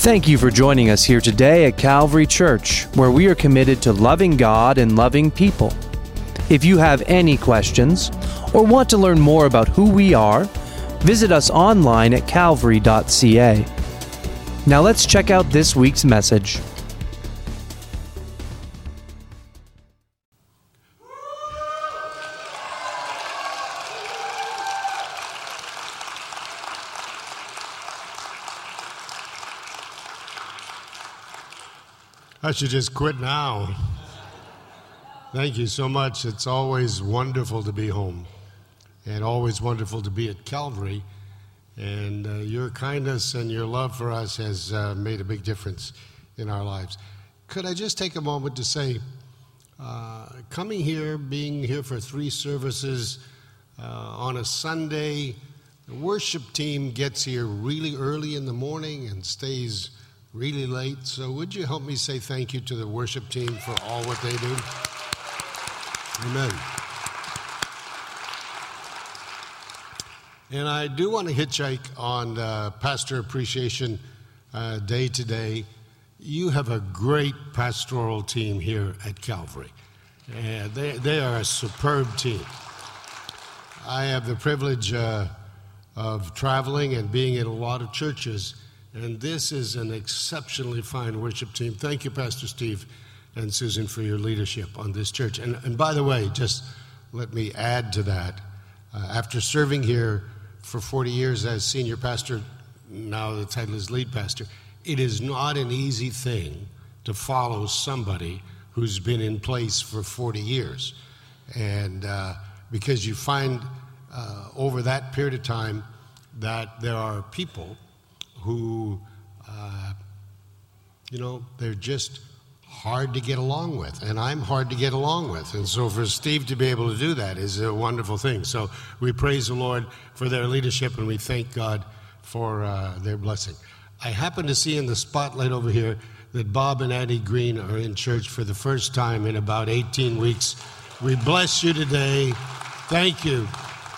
Thank you for joining us here today at Calvary Church, where we are committed to loving God and loving people. If you have any questions or want to learn more about who we are, visit us online at calvary.ca. Now let's check out this week's message. I should just quit now. Thank you so much. It's always wonderful to be home and always wonderful to be at Calvary. And your kindness and your love for us has made a big difference in our lives. Could I just take a moment to say, coming here, being here for 3 services on a Sunday, the worship team gets here really early in the morning and stays really late. So would you help me say thank you to the worship team for all what they do? Amen. And I do want to hitchhike on Pastor Appreciation Day today. You have a great pastoral team here at Calvary. And they are a superb team. I have the privilege of traveling and being in a lot of churches. And this is an exceptionally fine worship team. Thank you, Pastor Steve and Susan, for your leadership on this church. And by the way, just let me add to that. After serving here for 40 years as senior pastor, now the title is lead pastor, it is not an easy thing to follow somebody who's been in place for 40 years. And because you find over that period of time that there are people who, they're just hard to get along with. And I'm hard to get along with. And so for Steve to be able to do that is a wonderful thing. So we praise the Lord for their leadership and we thank God for their blessing. I happen to see in the spotlight over here that Bob and Addie Green are in church for the first time in about 18 weeks. We bless you today. Thank you.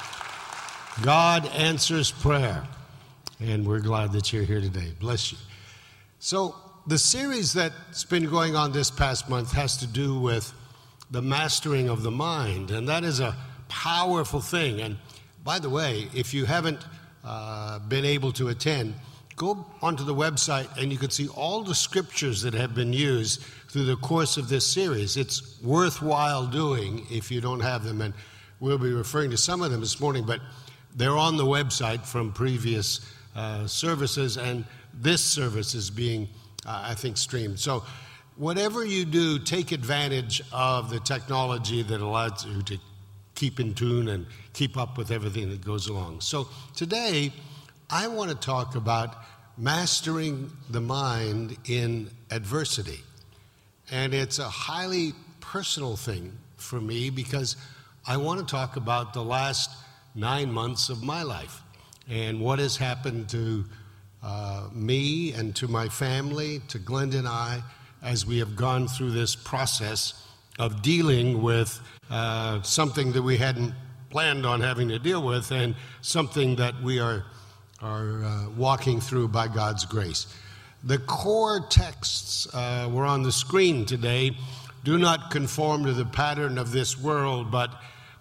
God answers prayer. And we're glad that you're here today. Bless you. So the series that's been going on this past month has to do with the mastering of the mind. And that is a powerful thing. And by the way, if you haven't been able to attend, go onto the website and you can see all the scriptures that have been used through the course of this series. It's worthwhile doing if you don't have them. And we'll be referring to some of them this morning, but they're on the website from previous services, and this service is being, I think, streamed. So whatever you do, take advantage of the technology that allows you to keep in tune and keep up with everything that goes along. So today, I want to talk about mastering the mind in adversity. And it's a highly personal thing for me because I want to talk about the last 9 months of my life. And what has happened to me and to my family, to Glenda and I, as we have gone through this process of dealing with something that we hadn't planned on having to deal with and something that we are walking through by God's grace. The core texts were on the screen today. Do not conform to the pattern of this world, but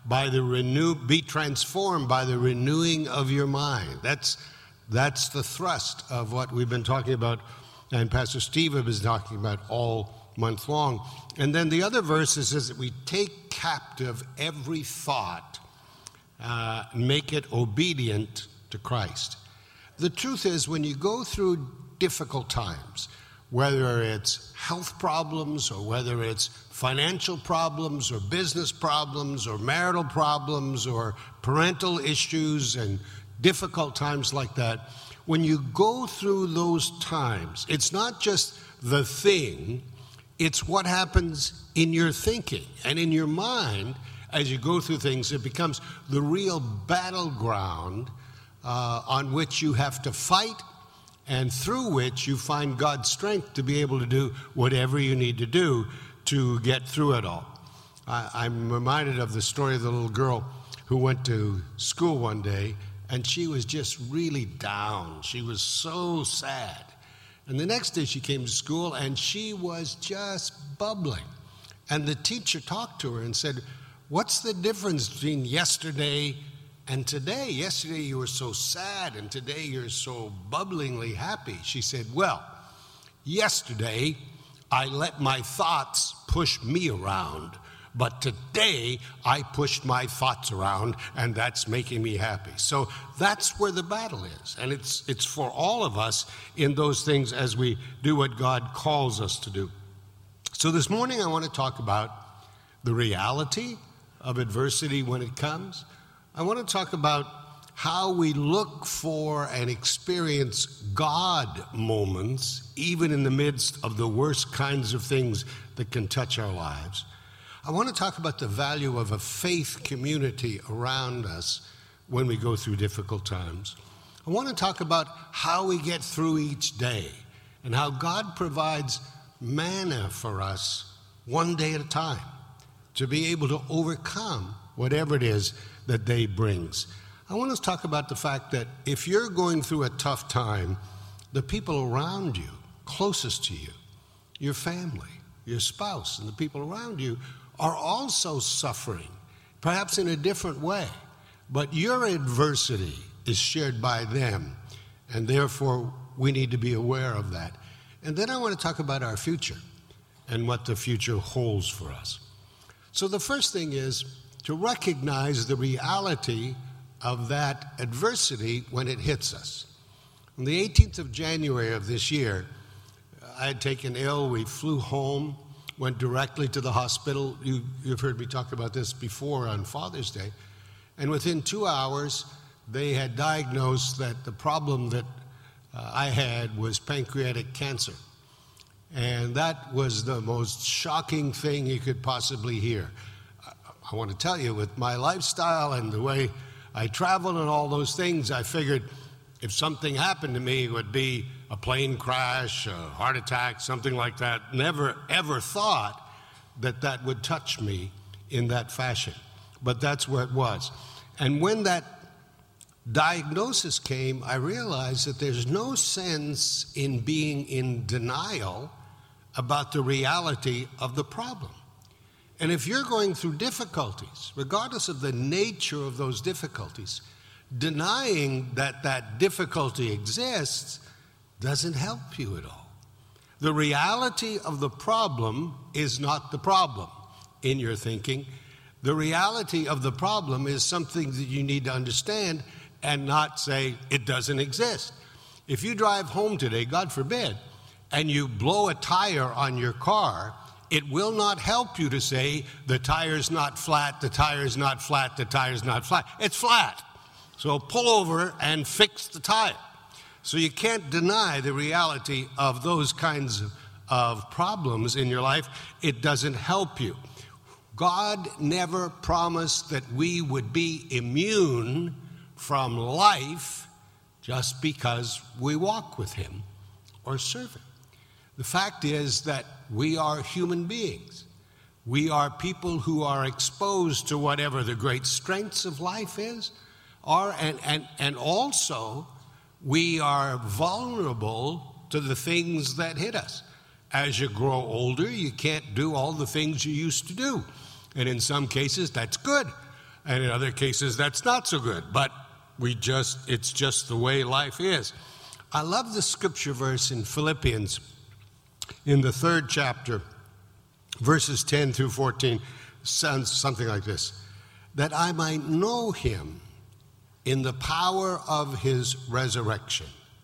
be transformed by the renewing of your mind. That's the thrust of what we've been talking about, and Pastor Steve has been talking about all month long. And then the other verse says that we take captive every thought, make it obedient to Christ. The truth is, when you go through difficult times, whether it's health problems or whether it's financial problems or business problems or marital problems or parental issues and difficult times like that, when you go through those times, it's not just the thing, it's what happens in your thinking and in your mind as you go through things. It becomes the real battleground on which you have to fight and through which you find God's strength to be able to do whatever you need to do to get through it all. I'm reminded of the story of the little girl who went to school one day, and she was just really down. She was so sad. And the next day she came to school and she was just bubbling. And the teacher talked to her and said, "What's the difference between yesterday and today? Yesterday you were so sad and today you're so bubblingly happy." She said, "Well, yesterday I let my thoughts push me around, but today I pushed my thoughts around and that's making me happy." So that's where the battle is. And it's for all of us in those things as we do what God calls us to do. So this morning I want to talk about the reality of adversity when it comes. I want to talk about how we look for and experience God moments, even in the midst of the worst kinds of things that can touch our lives. I want to talk about the value of a faith community around us when we go through difficult times. I want to talk about how we get through each day and how God provides manna for us one day at a time to be able to overcome whatever it is that day brings. I want to talk about the fact that if you're going through a tough time, the people around you, closest to you, your family, your spouse, and the people around you are also suffering, perhaps in a different way. But your adversity is shared by them, and therefore we need to be aware of that. And then I want to talk about our future and what the future holds for us. So the first thing is to recognize the reality of that adversity when it hits us. On the 18th of January of this year, I had taken ill. We flew home, went directly to the hospital. You've heard me talk about this before on Father's Day. And within 2 hours, they had diagnosed that the problem that I had was pancreatic cancer. And that was the most shocking thing you could possibly hear. I want to tell you, with my lifestyle and the way I traveled and all those things, I figured if something happened to me, it would be a plane crash, a heart attack, something like that. Never, ever thought that that would touch me in that fashion. But that's where it was. And when that diagnosis came, I realized that there's no sense in being in denial about the reality of the problem. And if you're going through difficulties, regardless of the nature of those difficulties, denying that that difficulty exists doesn't help you at all. The reality of the problem is not the problem in your thinking. The reality of the problem is something that you need to understand and not say it doesn't exist. If you drive home today, God forbid, and you blow a tire on your car, it will not help you to say the tire's not flat, the tire's not flat, the tire's not flat. It's flat. So pull over and fix the tire. So you can't deny the reality of those kinds of problems in your life. It doesn't help you. God never promised that we would be immune from life just because we walk with Him or serve Him. The fact is that we are human beings. We are people who are exposed to whatever the great strengths of life are, and also we are vulnerable to the things that hit us. As you grow older, you can't do all the things you used to do. And in some cases, that's good. And in other cases, that's not so good. But it's just the way life is. I love the scripture verse in Philippians in the 3rd chapter, verses 10 through 14, sounds something like this: that I might know Him in the power of His resurrection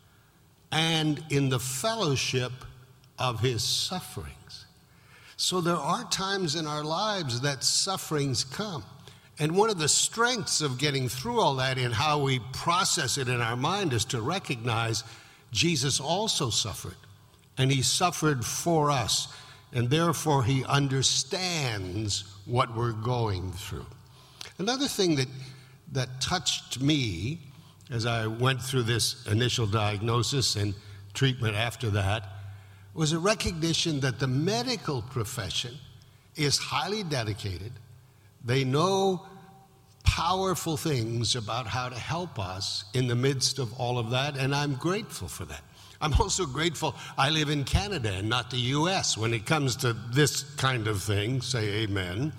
and in the fellowship of His sufferings. So there are times in our lives that sufferings come. And one of the strengths of getting through all that and how we process it in our mind is to recognize Jesus also suffered. And He suffered for us. And therefore, He understands what we're going through. Another thing that touched me as I went through this initial diagnosis and treatment after that was a recognition that the medical profession is highly dedicated. They know powerful things about how to help us in the midst of all of that, and I'm grateful for that. I'm also grateful I live in Canada and not the U.S. When it comes to this kind of thing, say amen.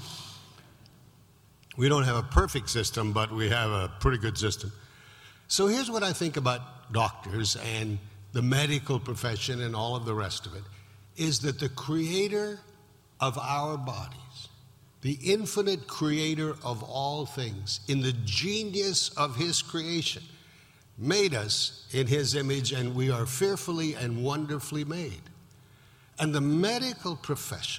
We don't have a perfect system, but we have a pretty good system. So here's what I think about doctors and the medical profession and all of the rest of it, is that the creator of our bodies, the infinite creator of all things, in the genius of his creation, made us in his image, and we are fearfully and wonderfully made. And the medical profession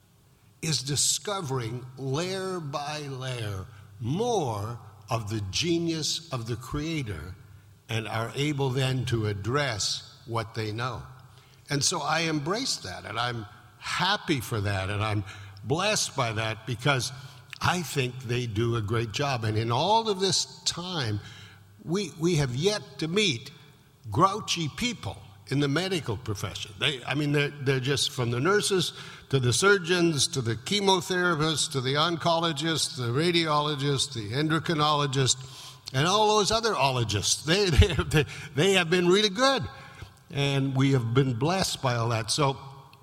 is discovering layer by layer more of the genius of the Creator and are able then to address what they know. And so I embrace that, and I'm happy for that, and I'm blessed by that because I think they do a great job. And in all of this time, we have yet to meet grouchy people in the medical profession. They're just, from the nurses to the surgeons to the chemotherapists to the oncologists, the radiologists, the endocrinologists, and all those other ologists. They have been really good, and we have been blessed by all that. So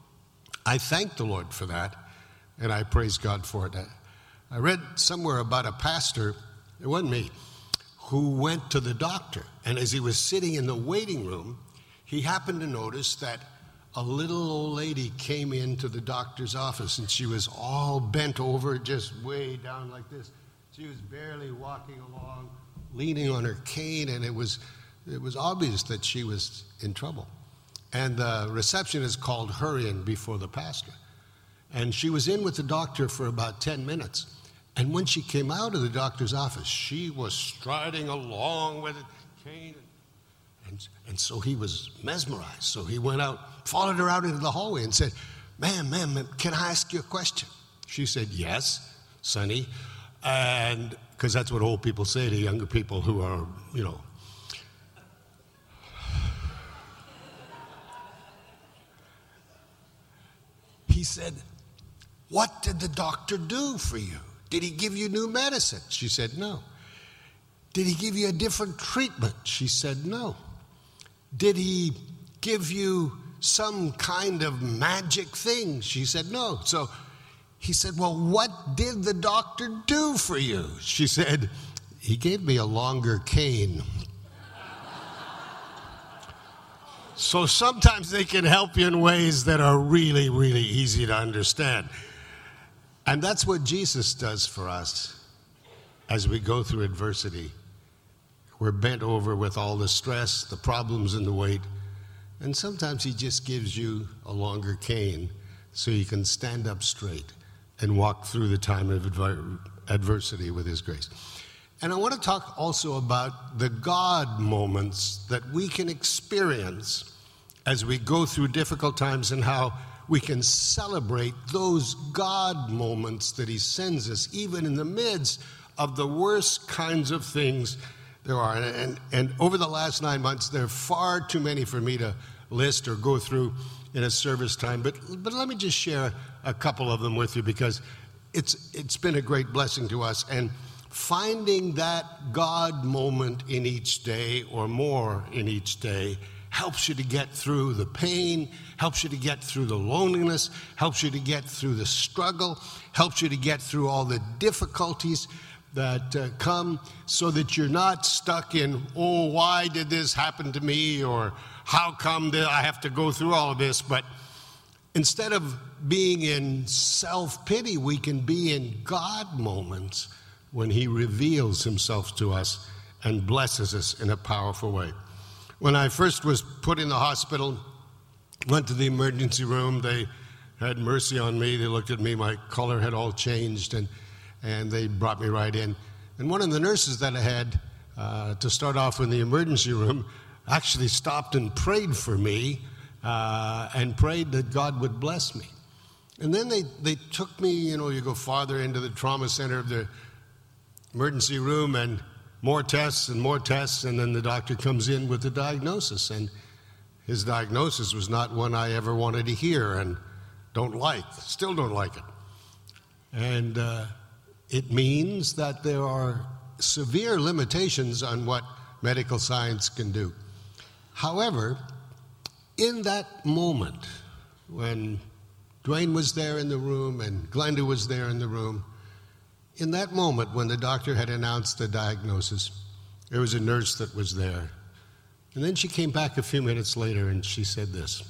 I thank the Lord for that, and I praise God for it. I read somewhere about a pastor, it wasn't me, who went to the doctor, and as he was sitting in the waiting room, he happened to notice that a little old lady came into the doctor's office, and she was all bent over, just way down like this. She was barely walking along, leaning on her cane, and it was obvious that she was in trouble. And the receptionist called her in before the pastor. And she was in with the doctor for about 10 minutes. And when she came out of the doctor's office, she was striding along with a cane. And so he was mesmerized. So he went out, followed her out into the hallway and said, ma'am, can I ask you a question? She said, yes, Sonny. And because that's what old people say to younger people who are, He said, what did the doctor do for you? Did he give you new medicine? She said, no. Did he give you a different treatment? She said, no. Did he give you some kind of magic thing? She said, no. So he said, well, what did the doctor do for you? She said, he gave me a longer cane. So sometimes they can help you in ways that are really, really easy to understand. And that's what Jesus does for us as we go through adversity. We're bent over with all the stress, the problems, and the weight. And sometimes he just gives you a longer cane so you can stand up straight and walk through the time of adversity with his grace. And I want to talk also about the God moments that we can experience as we go through difficult times and how we can celebrate those God moments that he sends us, even in the midst of the worst kinds of things there are. And over the last 9 months, there are far too many for me to list or go through in a service time. But let me just share a couple of them with you because it's been a great blessing to us. And finding that God moment in each day or more in each day helps you to get through the pain, helps you to get through the loneliness, helps you to get through the struggle, helps you to get through all the difficulties that come so that you're not stuck in, oh, why did this happen to me? Or how come that I have to go through all of this? But instead of being in self-pity, we can be in God moments when he reveals himself to us and blesses us in a powerful way. When I first was put in the hospital, went to the emergency room, they had mercy on me. They looked at me, my color had all changed, and they brought me right in. And one of the nurses that I had to start off in the emergency room actually stopped and prayed for me and prayed that God would bless me. And then they took me, you go farther into the trauma center of the emergency room and more tests, and then the doctor comes in with the diagnosis. And his diagnosis was not one I ever wanted to hear and still don't like it. And it means that there are severe limitations on what medical science can do. However, in that moment, when Dwayne was there in the room and Glenda was there in the room, in that moment when the doctor had announced the diagnosis, there was a nurse that was there. And then she came back a few minutes later and she said this.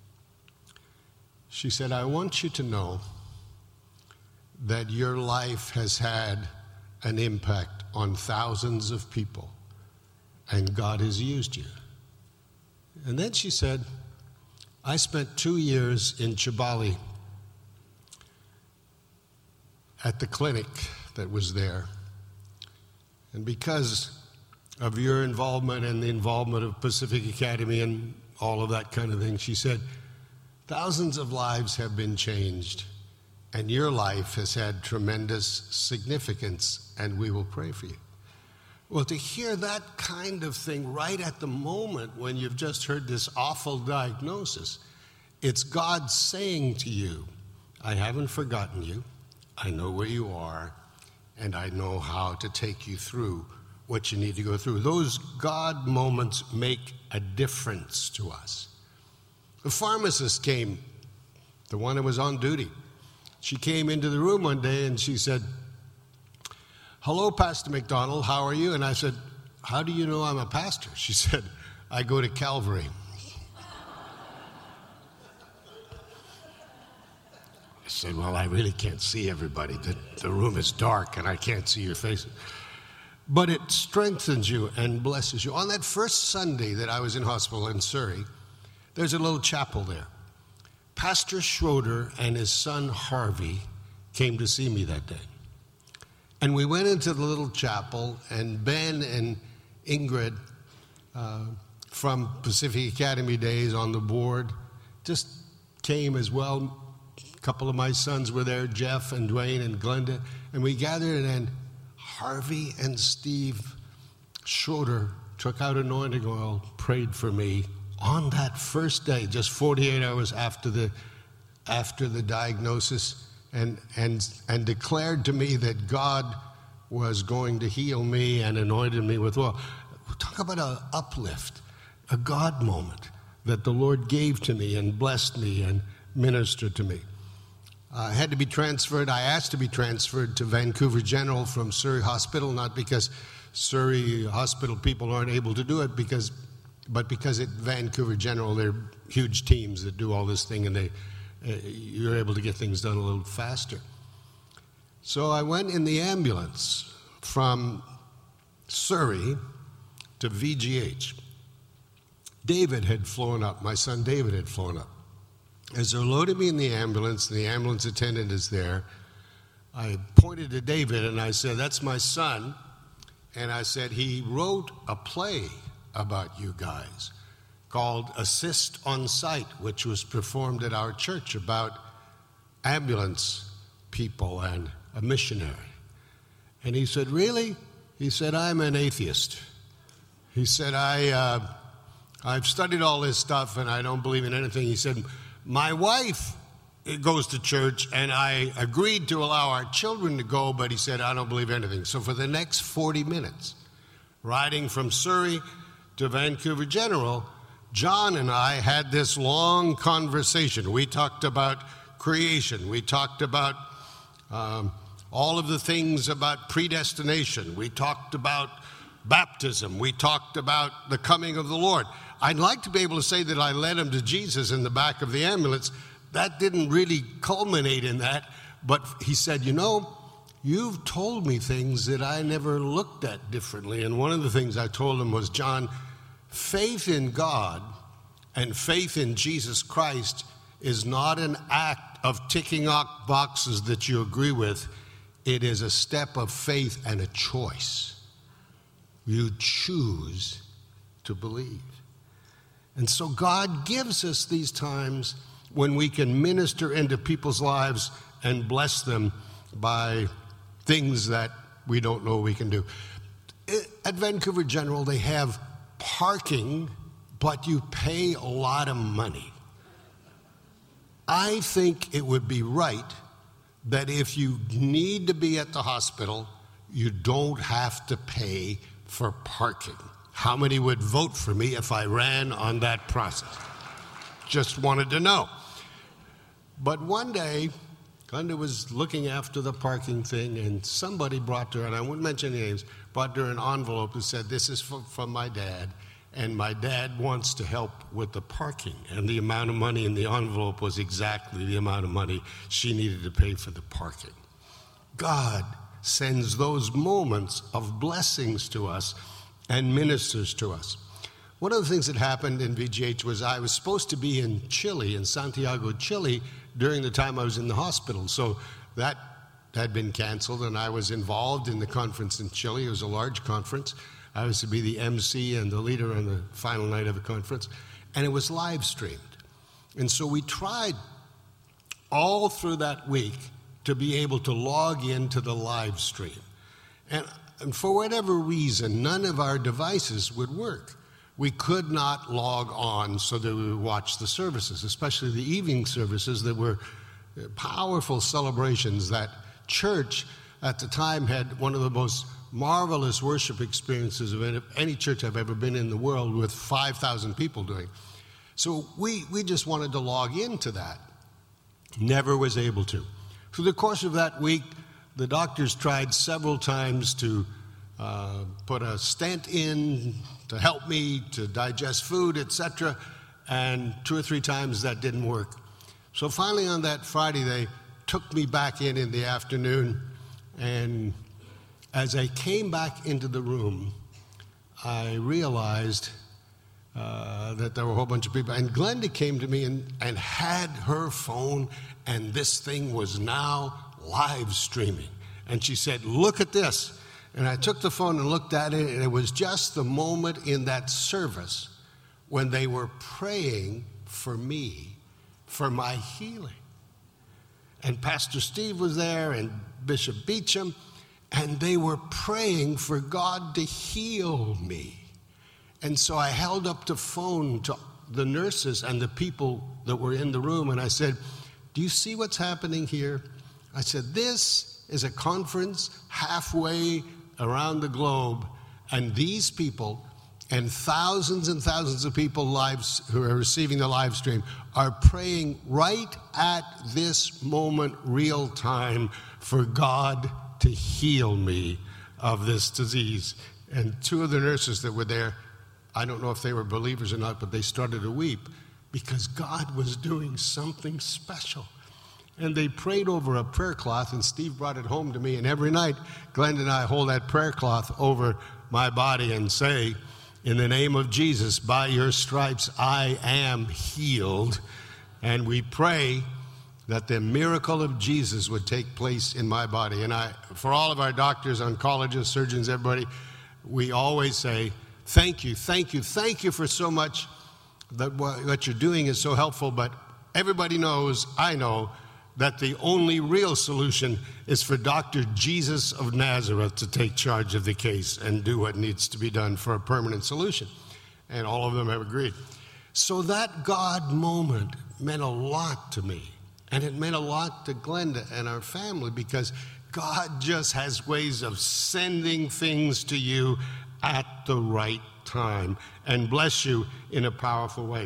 She said, I want you to know that your life has had an impact on thousands of people, and God has used you. And then she said, I spent 2 years in Chibali at the clinic that was there. And because of your involvement and the involvement of Pacific Academy and all of that kind of thing, she said, thousands of lives have been changed, and your life has had tremendous significance, and we will pray for you. Well, to hear that kind of thing right at the moment when you've just heard this awful diagnosis, it's God saying to you, I haven't forgotten you, I know where you are, and I know how to take you through what you need to go through. Those God moments make a difference to us. The pharmacist came, the one that was on duty. She came into the room one day and she said, hello, Pastor McDonald, how are you? And I said, how do you know I'm a pastor? She said, I go to Calvary. I said, well, I really can't see everybody. The room is dark and I can't see your faces. But it strengthens you and blesses you. On that first Sunday that I was in hospital in Surrey, there's a little chapel there. Pastor Schroeder and his son Harvey came to see me that day. And we went into the little chapel, and Ben and Ingrid from Pacific Academy days on the board just came as well. A couple of my sons were there, Jeff and Dwayne and Glenda, and we gathered, and Harvey and Steve Schroeder took out anointing oil, prayed for me on that first day, just 48 hours after the diagnosis, and declared to me that God was going to heal me and anointed me with oil. Talk about an uplift, a God moment that the Lord gave to me and blessed me and ministered to me. I had to be transferred. I asked to be transferred to Vancouver General from Surrey Hospital, not because Surrey Hospital people aren't able to do it, but because at Vancouver General, they're huge teams that do all this thing, and you're able to get things done a little faster. So I went in the ambulance from Surrey to VGH. David had flown up. My son David had flown up. As they're loading me in the ambulance, and the ambulance attendant is there, I pointed to David and I said, that's my son. And I said, he wrote a play about you guys called Assist on Sight, which was performed at our church about ambulance people and a missionary. And he said, really? He said, I'm an atheist. He said, I've studied all this stuff and I don't believe in anything. He said, my wife goes to church and I agreed to allow our children to go, but he said, I don't believe anything. So for the next 40 minutes, riding from Surrey to Vancouver General, John and I had this long conversation. We talked about creation. We talked about all of the things about predestination. We talked about baptism. We talked about the coming of the Lord. I'd like to be able to say that I led him to Jesus in the back of the ambulance. That didn't really culminate in that, but he said, you know, you've told me things that I never looked at differently. And one of the things I told him was, John, faith in God and faith in Jesus Christ is not an act of ticking off boxes that you agree with. It is a step of faith and a choice. You choose to believe. And so God gives us these times when we can minister into people's lives and bless them by things that we don't know we can do. At Vancouver General, they have parking, but you pay a lot of money. I think it would be right that if you need to be at the hospital, you don't have to pay for parking. How many would vote for me if I ran on that process? just wanted to know. But one day, Glenda was looking after the parking thing, and somebody brought her, and I wouldn't mention any names, brought her an envelope that said, "This is from my dad, and my dad wants to help with the parking." And the amount of money in the envelope was exactly the amount of money she needed to pay for the parking. God sends those moments of blessings to us and ministers to us. One of the things that happened in VGH was I was supposed to be in Chile, in Santiago, Chile, during the time I was in the hospital. So that had been canceled, and I was involved in the conference in Chile. It was a large conference. I was to be the MC and the leader on the final night of the conference, and it was live streamed. And so we tried all through that week to be able to log into the live stream. And for whatever reason, none of our devices would work. We could not log on so that we would watch the services, especially the evening services that were powerful celebrations. That church at the time had one of the most marvelous worship experiences of any church I've ever been in the world, with 5,000 people doing. So we just wanted to log into that. Never was able to. Through the course of that week, the doctors tried several times to put a stent in to help me to digest food, etc., and 2 or 3 times that didn't work. So finally on that Friday, they took me back in the afternoon, and as I came back into the room, I realized that there were a whole bunch of people. And Glenda came to me and had her phone, and this thing was now live streaming. And she said, "Look at this." And I took the phone and looked at it, and it was just the moment in that service when they were praying for me, for my healing. And Pastor Steve was there, and Bishop Beecham, and they were praying for God to heal me. And so I held up the phone to the nurses and the people that were in the room, and I said, "Do you see what's happening here?" I said, "This is a conference halfway around the globe, and these people and thousands of people who are receiving the live stream are praying right at this moment, real time, for God to heal me of this disease." And 2 of the nurses that were there, I don't know if they were believers or not, but they started to weep because God was doing something special. And they prayed over a prayer cloth, and Steve brought it home to me, and every night Glenn and I hold that prayer cloth over my body and say, "In the name of Jesus, by your stripes I am healed." And we pray that the miracle of Jesus would take place in my body. And for all of our doctors, oncologists, surgeons, everybody, we always say, "Thank you, thank you, thank you for so much. That what you're doing is so helpful." But everybody knows, I know, that the only real solution is for Dr. Jesus of Nazareth to take charge of the case and do what needs to be done for a permanent solution. And all of them have agreed. So that God moment meant a lot to me. And it meant a lot to Glenda and our family, because God just has ways of sending things to you at the right time and bless you in a powerful way.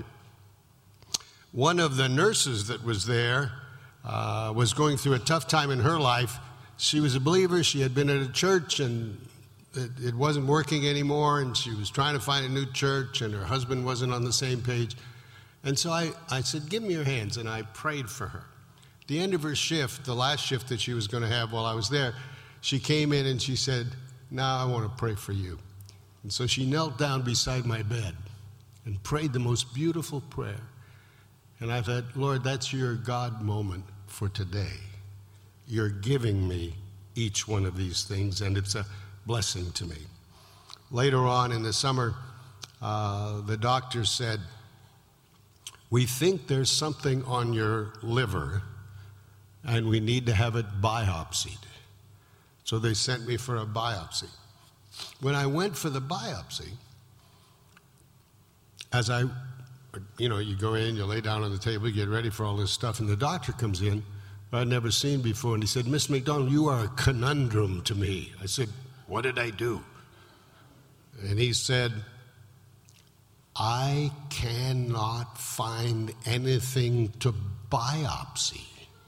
One of the nurses that was there was going through a tough time in her life. She was a believer. She had been at a church, and it wasn't working anymore, and she was trying to find a new church, and her husband wasn't on the same page. And so I said, "Give me your hands," and I prayed for her. At the end of her shift, the last shift that she was going to have while I was there, she came in and she said, "Now I want to pray for you." And so she knelt down beside my bed and prayed the most beautiful prayer. And I thought, "Lord, that's your God moment for today. You're giving me each one of these things, and it's a blessing to me." Later on in the summer, the doctor said, "We think there's something on your liver, and we need to have it biopsied." So they sent me for a biopsy. When I went for the biopsy, you go in, you lay down on the table, you get ready for all this stuff, and the doctor comes in, who I'd never seen before, and he said, "Mr. McDonald, you are a conundrum to me." I said, "What did I do?" And he said, I cannot find anything to biopsy.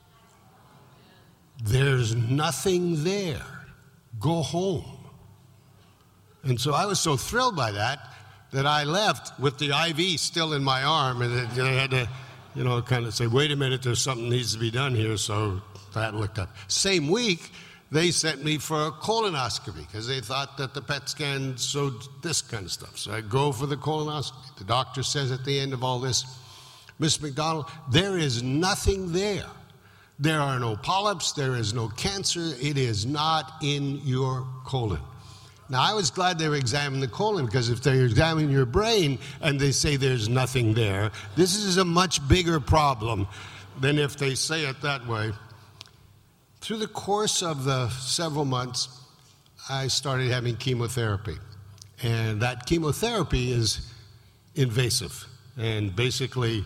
There's nothing there. Go home. And so I was so thrilled by that I left with the IV still in my arm, and I had to, kind of say, wait a minute, there's something needs to be done here. So that looked up. Same week, they sent me for a colonoscopy because they thought that the PET scan showed this kind of stuff. So I go for the colonoscopy. The doctor says at the end of all this, Miss McDonald, there is nothing there. There are no polyps. There is no cancer. It is not in your colon. Now, I was glad they were examining the colon, because if they're examining your brain and they say there's nothing there, this is a much bigger problem than if they say it that way. Through the course of the several months, I started having chemotherapy. And that chemotherapy is invasive. And basically,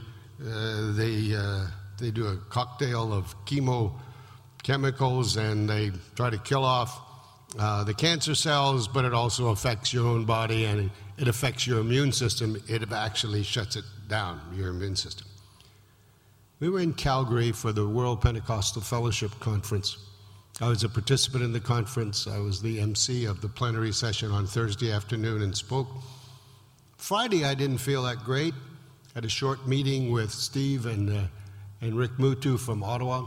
they do a cocktail of chemicals, and they try to kill off the cancer cells, but it also affects your own body, and it affects your immune system. It actually shuts it down, your immune system. We were in Calgary for the World Pentecostal Fellowship Conference. I was a participant in the conference. I was the MC of the plenary session on Thursday afternoon and spoke. Friday, I didn't feel that great. I had a short meeting with Steve and Rick Mutu from Ottawa,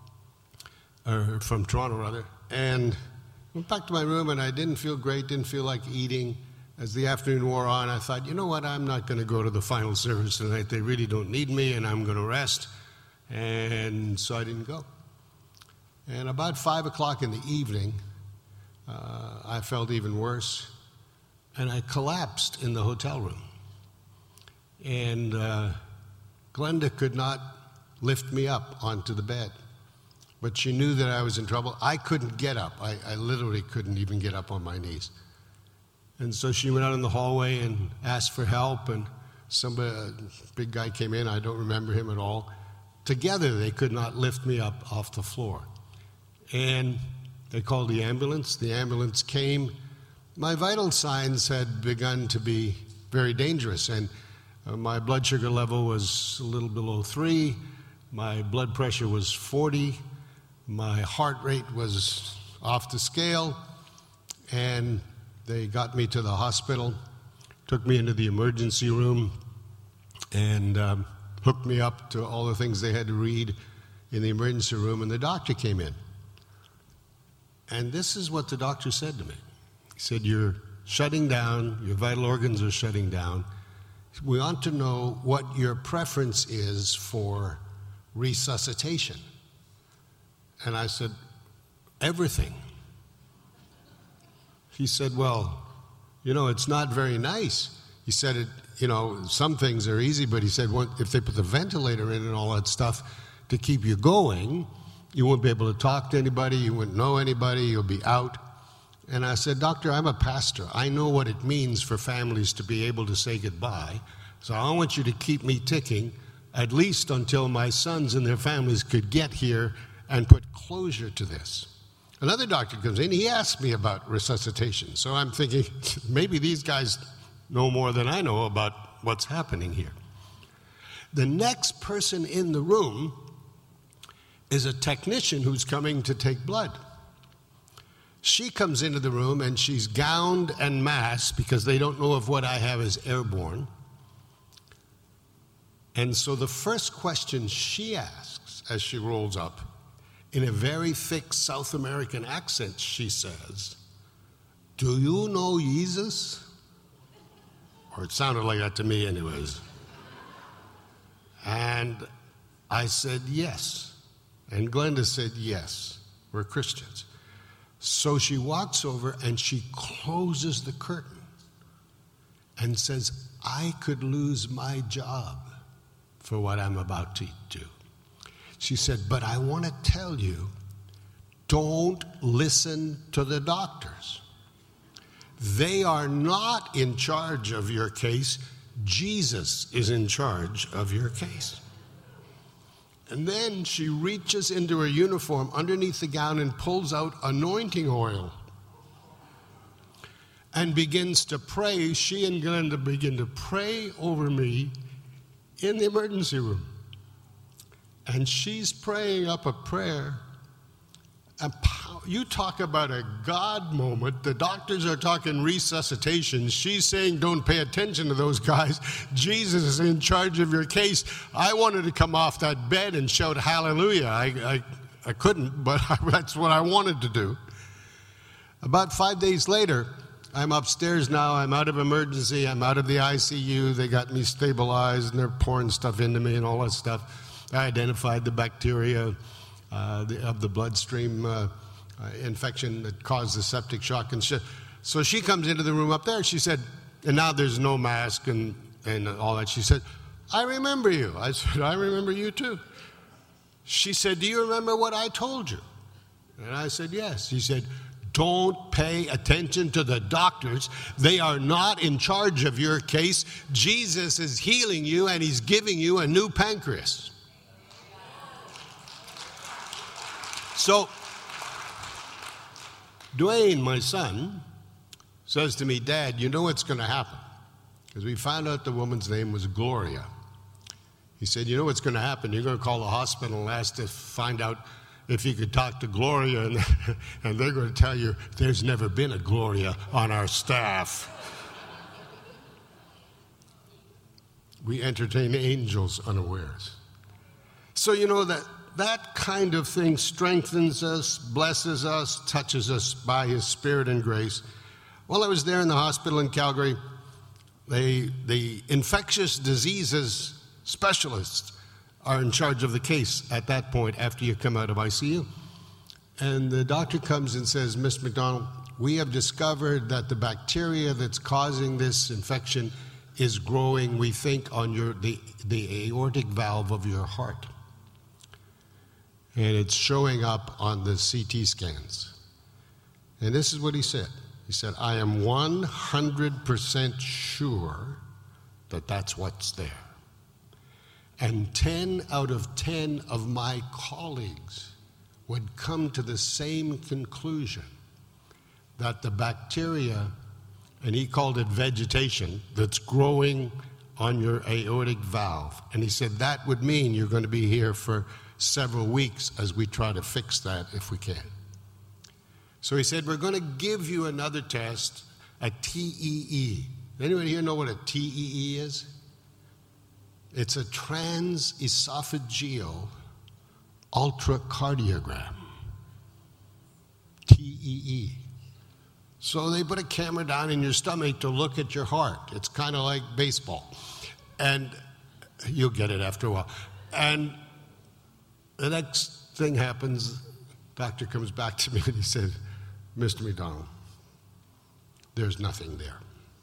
or from Toronto, rather. And went back to my room, and I didn't feel great, didn't feel like eating. As the afternoon wore on, I thought, you know what, I'm not going to go to the final service tonight. They really don't need me, and I'm going to rest. And so I didn't go. And about 5 o'clock in the evening, I felt even worse, and I collapsed in the hotel room. And Glenda could not lift me up onto the bed, but she knew that I was in trouble. I couldn't get up. I literally couldn't even get up on my knees. And so she went out in the hallway and asked for help, and a big guy came in. I don't remember him at all. Together, they could not lift me up off the floor. And they called the ambulance. The ambulance came. My vital signs had begun to be very dangerous, and my blood sugar level was a little below 3. My blood pressure was 40. My heart rate was off the scale, and they got me to the hospital, took me into the emergency room, and hooked me up to all the things they had to read in the emergency room, and the doctor came in. And this is what the doctor said to me. He said, you're shutting down, your vital organs are shutting down. We want to know what your preference is for resuscitation. And I said, everything. He said, well, it's not very nice. He said, some things are easy, but he said, if they put the ventilator in and all that stuff to keep you going, you won't be able to talk to anybody, you wouldn't know anybody, you'll be out. And I said, Doctor, I'm a pastor. I know what it means for families to be able to say goodbye, so I want you to keep me ticking, at least until my sons and their families could get here and put closure to this. Another doctor comes in, he asks me about resuscitation. So I'm thinking, maybe these guys know more than I know about what's happening here. The next person in the room is a technician who's coming to take blood. She comes into the room, and she's gowned and masked because they don't know if what I have is airborne. And so the first question she asks as she rolls up, in a very thick South American accent, she says, do you know Jesus? Or it sounded like that to me anyways. And I said, yes. And Glenda said, yes, we're Christians. So she walks over and she closes the curtain and says, I could lose my job for what I'm about to do. She said, but I want to tell you, don't listen to the doctors. They are not in charge of your case. Jesus is in charge of your case. And then she reaches into her uniform underneath the gown and pulls out anointing oil. and begins to pray. She and Glenda begin to pray over me in the emergency room. And she's praying up a prayer. You talk about a God moment. The doctors are talking resuscitation. She's saying, don't pay attention to those guys. Jesus is in charge of your case. I wanted to come off that bed and shout hallelujah. I couldn't, but that's what I wanted to do. About 5 days later, I'm upstairs now. I'm out of emergency. I'm out of the ICU. They got me stabilized, and they're pouring stuff into me and all that stuff. I identified the bacteria of the bloodstream infection that caused the septic shock and shit. So she comes into the room up there. She said, and now there's no mask and all that. She said, I remember you. I said, I remember you too. She said, do you remember what I told you? And I said, yes. She said, don't pay attention to the doctors. They are not in charge of your case. Jesus is healing you, and he's giving you a new pancreas. So, Dwayne, my son, says to me, Dad, you know what's going to happen? Because we found out the woman's name was Gloria. He said, you know what's going to happen? You're going to call the hospital and ask to find out if you could talk to Gloria, and they're going to tell you there's never been a Gloria on our staff. We entertain angels unawares. So you know that kind of thing strengthens us, blesses us, touches us by his Spirit and grace. While I was there in the hospital in Calgary, the infectious diseases specialists are in charge of the case at that point after you come out of ICU. And the doctor comes and says, Mr. McDonald, we have discovered that the bacteria that's causing this infection is growing, we think, on the aortic valve of your heart. And it's showing up on the CT scans. And this is what he said. He said, I am 100% sure that that's what's there. And 10 out of 10 of my colleagues would come to the same conclusion, that the bacteria, and he called it vegetation, that's growing on your aortic valve. And he said that would mean you're going to be here for several weeks as we try to fix that if we can. So he said, we're going to give you another test, a TEE. Anybody here know what a TEE is? It's a transesophageal ultracardiogram. TEE. So they put a camera down in your stomach to look at your heart. It's kind of like baseball. And you'll get it after a while. And the next thing happens, doctor comes back to me and he said, Mr. McDonald, there's nothing there.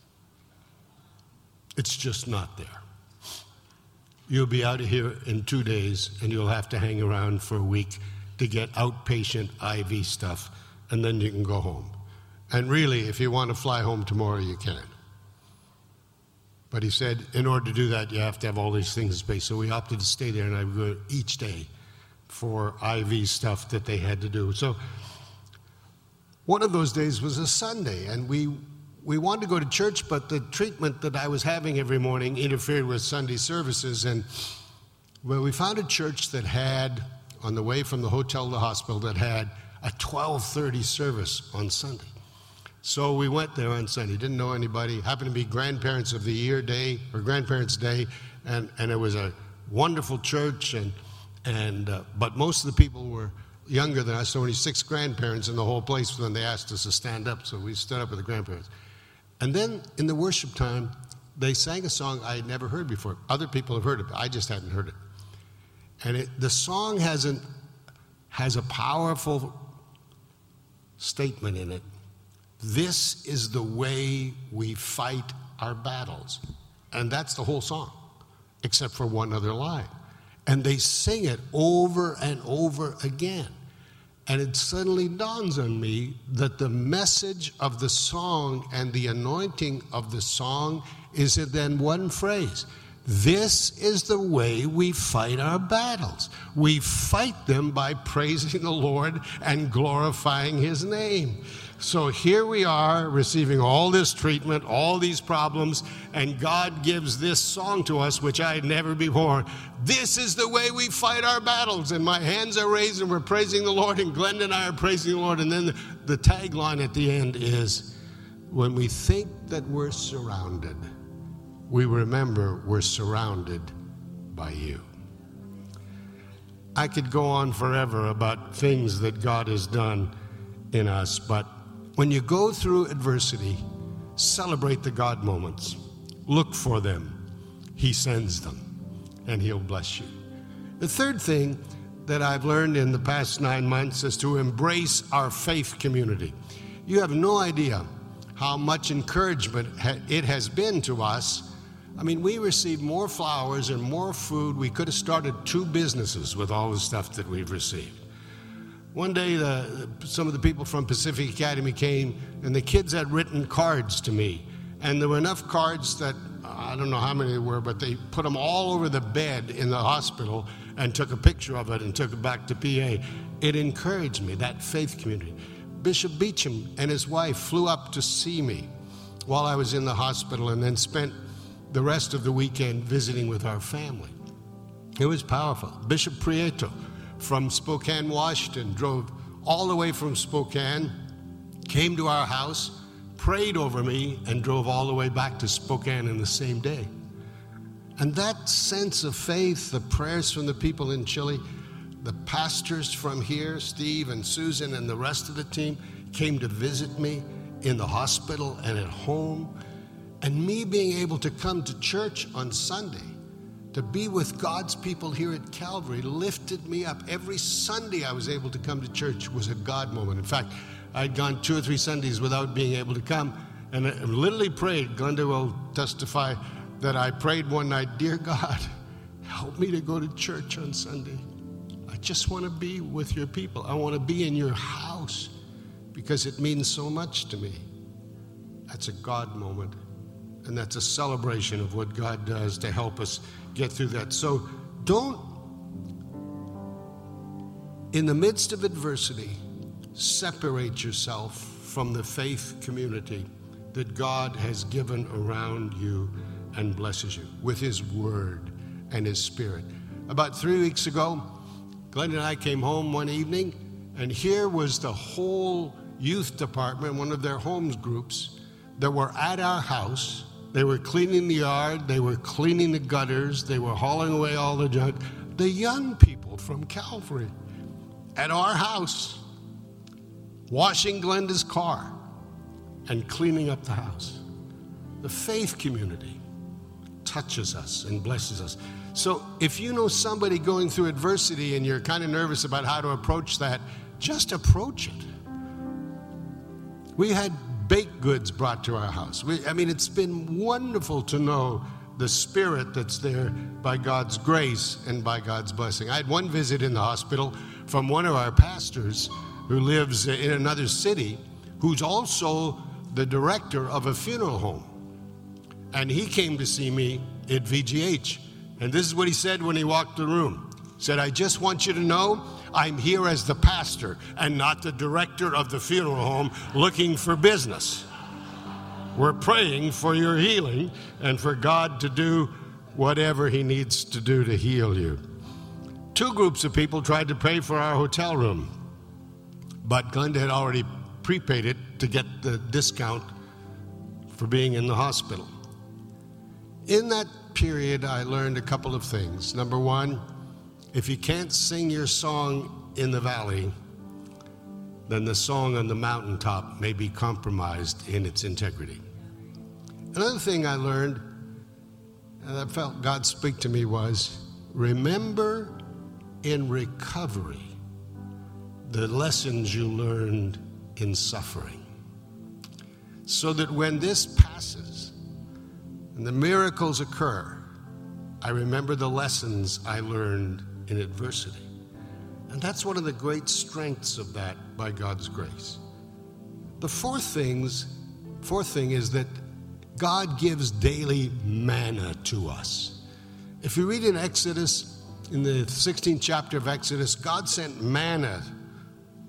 It's just not there. You'll be out of here in 2 days, and you'll have to hang around for a week to get outpatient IV stuff, and then you can go home. And really, if you want to fly home tomorrow, you can. But he said, in order to do that, you have to have all these things in space. So we opted to stay there, and I would go each day for IV stuff that they had to do. So one of those days was a Sunday, and we wanted to go to church, but the treatment that I was having every morning interfered with Sunday services. And well, we found a church that had, on the way from the hotel to the hospital, that had a 12:30 service on Sunday. So we went there on Sunday. Didn't know anybody. Happened to be Grandparents of the Year Day, or Grandparents' Day, and it was a wonderful church. But most of the people were younger than us. So only 6 grandparents in the whole place when they asked us to stand up. So we stood up with the grandparents. And then in the worship time, they sang a song I had never heard before. Other people have heard it, but I just hadn't heard it. And the song has a powerful statement in it. This is the way we fight our battles. And that's the whole song, except for one other line. And they sing it over and over again. And it suddenly dawns on me that the message of the song and the anointing of the song is in then one phrase. This is the way we fight our battles. We fight them by praising the Lord and glorifying his name. So here we are receiving all this treatment, all these problems, and God gives this song to us, which I had never before. This is the way we fight our battles. And my hands are raised and we're praising the Lord, and Glenda and I are praising the Lord. And then the tagline at the end is, when we think that we're surrounded, we remember we're surrounded by you. I could go on forever about things that God has done in us, but when you go through adversity, celebrate the God moments. Look for them. He sends them, and He'll bless you. The third thing that I've learned in the past 9 months is to embrace our faith community. You have no idea how much encouragement it has been to us. I mean, we received more flowers and more food. We could have started 2 businesses with all the stuff that we've received. One day, some of the people from Pacific Academy came, and the kids had written cards to me. And there were enough cards that, I don't know how many there were, but they put them all over the bed in the hospital and took a picture of it and took it back to PA. It encouraged me, that faith community. Bishop Beecham and his wife flew up to see me while I was in the hospital, and then spent the rest of the weekend visiting with our family. It was powerful. Bishop Prieto from Spokane, Washington, drove all the way from Spokane, came to our house, prayed over me, and drove all the way back to Spokane in the same day. And that sense of faith, the prayers from the people in Chile, the pastors from here, Steve and Susan and the rest of the team, came to visit me in the hospital and at home. And me being able to come to church on Sunday, to be with God's people here at Calvary, lifted me up. Every Sunday I was able to come to church was a God moment. In fact, I'd gone 2 or 3 Sundays without being able to come, and I literally prayed. Glenda will testify that I prayed one night, "Dear God, help me to go to church on Sunday. I just want to be with your people. I want to be in your house because it means so much to me." That's a God moment, and that's a celebration of what God does to help us get through that. So don't, in the midst of adversity, separate yourself from the faith community that God has given around you and blesses you with His Word and His Spirit. About 3 weeks ago, Glenn and I came home one evening, and here was the whole youth department, one of their homes groups, that were at our house. They were cleaning the yard, they were cleaning the gutters, they were hauling away all the junk. The young people from Calvary at our house, washing Glenda's car and cleaning up the house. The faith community touches us and blesses us. So if you know somebody going through adversity and you're kind of nervous about how to approach that, just approach it. We had baked goods brought to our house. It's been wonderful to know the spirit that's there by God's grace and by God's blessing. I had one visit in the hospital from one of our pastors who lives in another city, who's also the director of a funeral home. And he came to see me at VGH. And this is what he said when he walked the room. He said, "I just want you to know I'm here as the pastor and not the director of the funeral home looking for business. We're praying for your healing and for God to do whatever He needs to do to heal you." 2 groups of people tried to pay for our hotel room, but Glenda had already prepaid it to get the discount for being in the hospital. In that period, I learned a couple of things. Number one, if you can't sing your song in the valley, then the song on the mountaintop may be compromised in its integrity. Another thing I learned, and I felt God speak to me, was remember in recovery the lessons you learned in suffering, so that when this passes and the miracles occur, I remember the lessons I learned in adversity. And that's one of the great strengths of that by God's grace. The fourth thing is that God gives daily manna to us. If you read in Exodus, in the 16th chapter of Exodus, God sent manna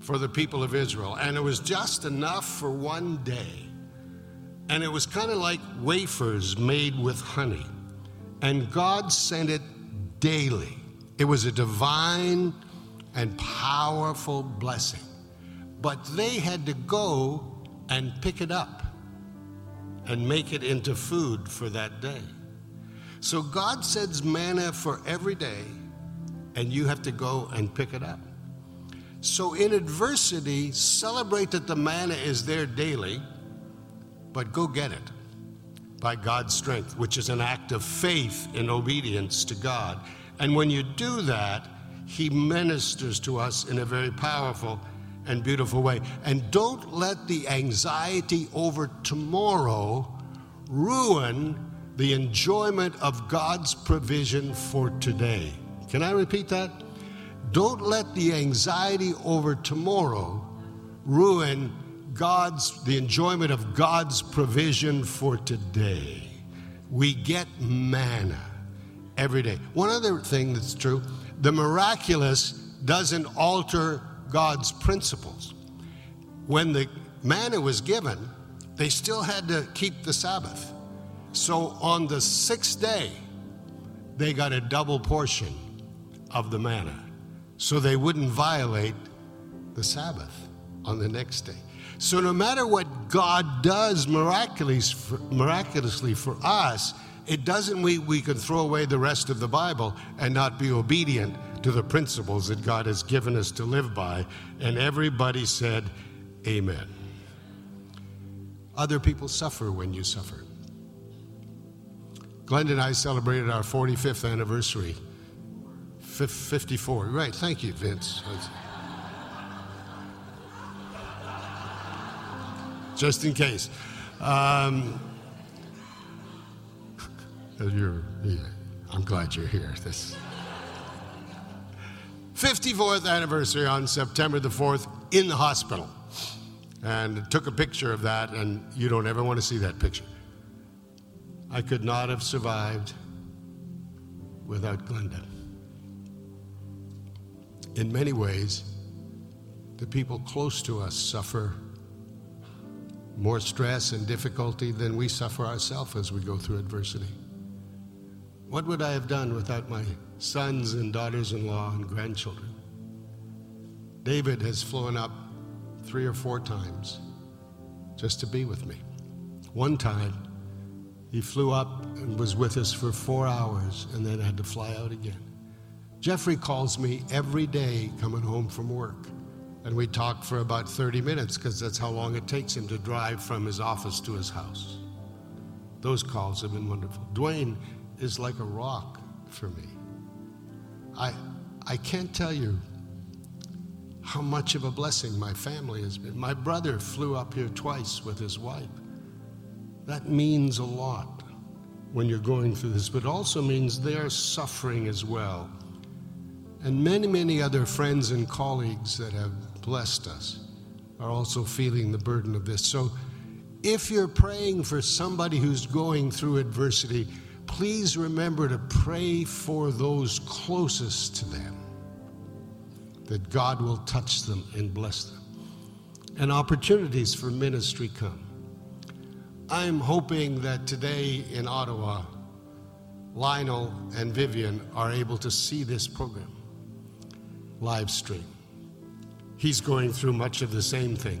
for the people of Israel, and it was just enough for one day. And it was kind of like wafers made with honey. And God sent it daily. It was a divine and powerful blessing. But they had to go and pick it up and make it into food for that day. So God sends manna for every day, and you have to go and pick it up. So in adversity, celebrate that the manna is there daily, but go get it by God's strength, which is an act of faith and obedience to God. And when you do that, He ministers to us in a very powerful and beautiful way. And don't let the anxiety over tomorrow ruin the enjoyment of God's provision for today. Can I repeat that? Don't let the anxiety over tomorrow ruin the enjoyment of God's provision for today. We get manna every day. One other thing that's true, the miraculous doesn't alter God's principles. When the manna was given, they still had to keep the Sabbath. So on the sixth day, they got a double portion of the manna, so they wouldn't violate the Sabbath on the next day. So no matter what God does miraculously for us, it doesn't mean we can throw away the rest of the Bible and not be obedient to the principles that God has given us to live by. And everybody said, amen. Other people suffer when you suffer. Glenda and I celebrated our 45th anniversary. 54. Right. Thank you, Vince. Just in case. I'm glad you're here. This 54th anniversary on September the 4th in the hospital. And took a picture of that, and you don't ever want to see that picture. I could not have survived without Glenda. In many ways, the people close to us suffer more stress and difficulty than we suffer ourselves as we go through adversity. What would I have done without my sons and daughters-in-law and grandchildren? David has flown up 3 or 4 times just to be with me. One time, he flew up and was with us for 4 hours and then had to fly out again. Jeffrey calls me every day coming home from work, and we talk for about 30 minutes because that's how long it takes him to drive from his office to his house. Those calls have been wonderful. Dwayne is like a rock for me. I can't tell you how much of a blessing my family has been. My brother flew up here twice with his wife. That means a lot when you're going through this, but also means they're suffering as well. And many, many other friends and colleagues that have blessed us are also feeling the burden of this. So if you're praying for somebody who's going through adversity, please remember to pray for those closest to them, that God will touch them and bless them. And opportunities for ministry come. I'm hoping that today in Ottawa, Lionel and Vivian are able to see this program live stream. He's going through much of the same thing.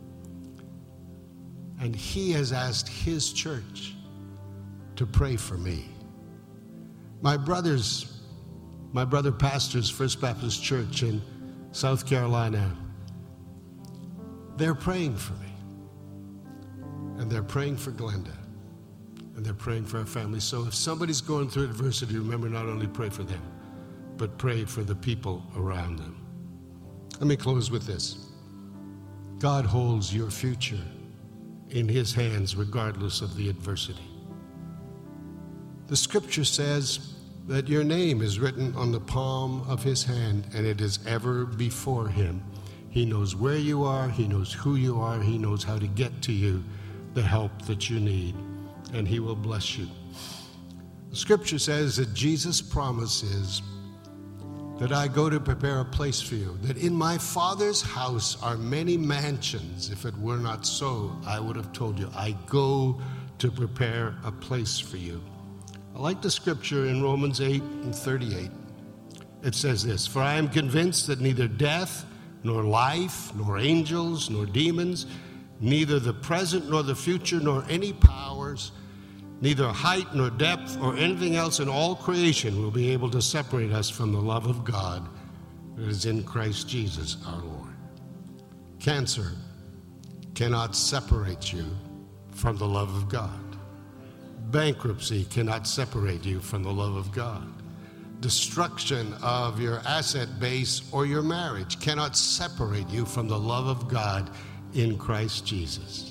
And he has asked his church to pray for me. My brother pastors First Baptist Church in South Carolina. They're praying for me. And they're praying for Glenda. And they're praying for our family. So if somebody's going through adversity, remember not only pray for them, but pray for the people around them. Let me close with this. God holds your future in His hands regardless of the adversity. The scripture says that your name is written on the palm of His hand, and it is ever before Him. He knows where you are, He knows who you are, He knows how to get to you the help that you need, and He will bless you. The scripture says that Jesus' promise is that I go to prepare a place for you, that in my Father's house are many mansions. If it were not so, I would have told you. I go to prepare a place for you. I like the scripture in Romans 8:38. It says this, for I am convinced that neither death, nor life, nor angels, nor demons, neither the present nor the future, nor any powers, neither height nor depth or anything else in all creation will be able to separate us from the love of God that is in Christ Jesus our Lord. Cancer cannot separate you from the love of God. Bankruptcy cannot separate you from the love of God. Destruction of your asset base or your marriage cannot separate you from the love of God in Christ Jesus.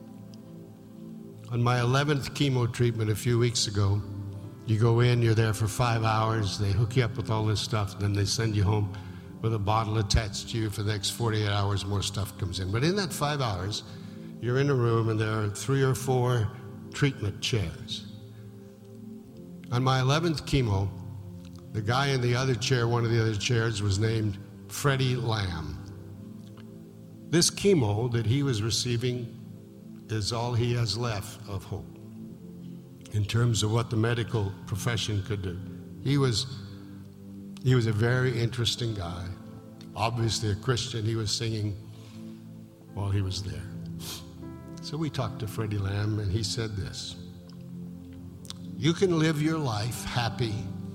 On my 11th chemo treatment a few weeks ago, you go in, you're there for 5 hours, they hook you up with all this stuff, then they send you home with a bottle attached to you. For the next 48 hours, more stuff comes in. But in that 5 hours, you're in a room and there are 3 or 4 treatment chairs. On my 11th chemo, the guy in the other chair, one of the other chairs, was named Freddie Lamb. This chemo that he was receiving is all he has left of hope in terms of what the medical profession could do. He was a very interesting guy, obviously a Christian. He was singing while he was there. So we talked to Freddie Lamb, and he said this, you can live your life happy,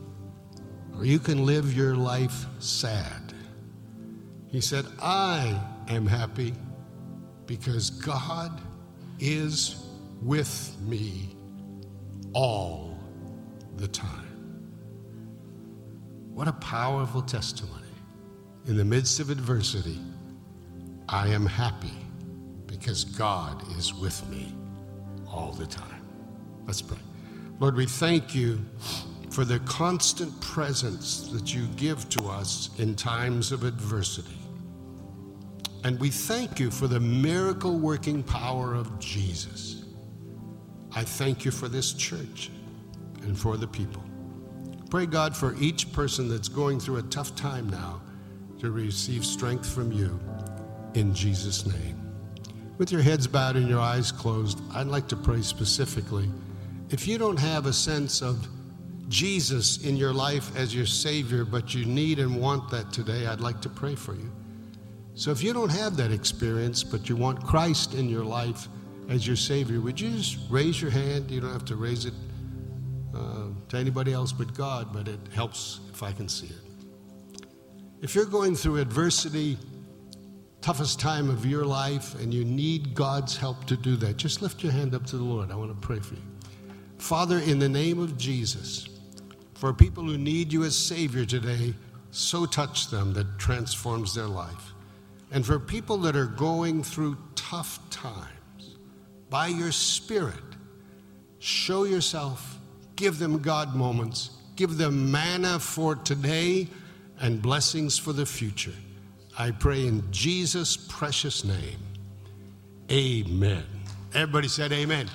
or you can live your life sad. He said, I am happy because God is with me all the time. What a powerful testimony. In the midst of adversity, I am happy because God is with me all the time. Let's pray. Lord, we thank you for the constant presence that you give to us in times of adversity. And we thank you for the miracle-working power of Jesus. I thank you for this church and for the people. Pray, God, for each person that's going through a tough time now to receive strength from you in Jesus' name. With your heads bowed and your eyes closed, I'd like to pray specifically. If you don't have a sense of Jesus in your life as your Savior, but you need and want that today, I'd like to pray for you. So if you don't have that experience, but you want Christ in your life as your Savior, would you just raise your hand? You don't have to raise it to anybody else but God, but it helps if I can see it. If you're going through adversity, toughest time of your life, and you need God's help to do that, just lift your hand up to the Lord. I want to pray for you. Father, in the name of Jesus, for people who need you as Savior today, so touch them that transforms their life. And for people that are going through tough times, by your Spirit, show yourself, give them God moments, give them manna for today and blessings for the future. I pray in Jesus' precious name. Amen. Everybody said amen.